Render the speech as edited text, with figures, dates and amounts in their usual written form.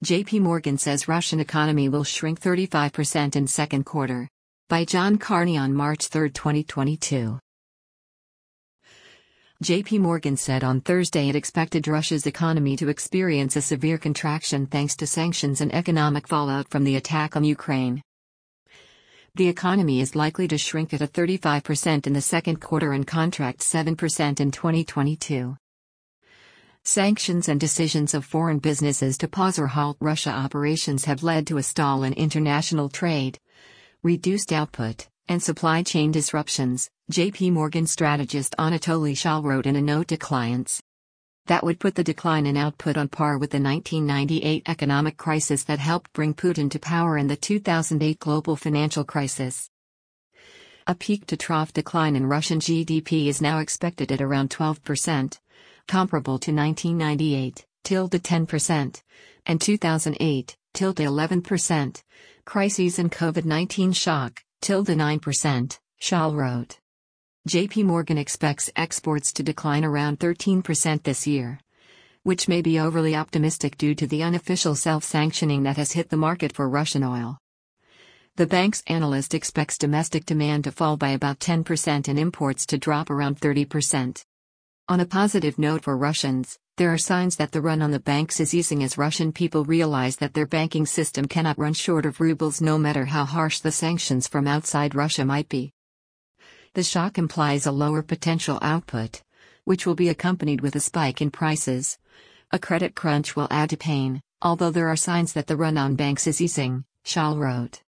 JP Morgan says Russian economy will shrink 35% in second quarter. By John Carney on March 3, 2022. JP Morgan said on Thursday it expected Russia's economy to experience a severe contraction thanks to sanctions and economic fallout from the attack on Ukraine. The economy is likely to shrink at a 35% in the second quarter and contract 7% in 2022. Sanctions and decisions of foreign businesses to pause or halt Russia operations have led to a stall in international trade, reduced output, and supply chain disruptions, JP Morgan strategist Anatoly Shal wrote in a note to clients. That would put the decline in output on par with the 1998 economic crisis that helped bring Putin to power and the 2008 global financial crisis. A peak-to-trough decline in Russian GDP is now expected at around 12%, comparable to 1998, 10%, and 2008, 11%, crises and COVID-19 shock, 9%, Shal wrote. JP Morgan expects exports to decline around 13% this year, which may be overly optimistic due to the unofficial self-sanctioning that has hit the market for Russian oil. The bank's analyst expects domestic demand to fall by about 10% and imports to drop around 30%. On a positive note for Russians, there are signs that the run on the banks is easing as Russian people realize that their banking system cannot run short of rubles no matter how harsh the sanctions from outside Russia might be. The shock implies a lower potential output, which will be accompanied with a spike in prices. A credit crunch will add to pain, although there are signs that the run on banks is easing, Shal wrote.